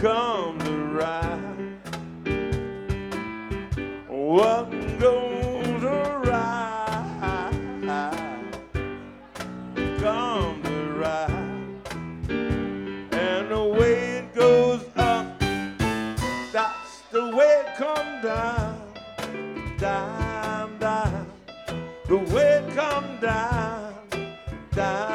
comes around. What goes around comes around, and the way it goes up, that's the way it comes down, down, down. The way it comes down, down.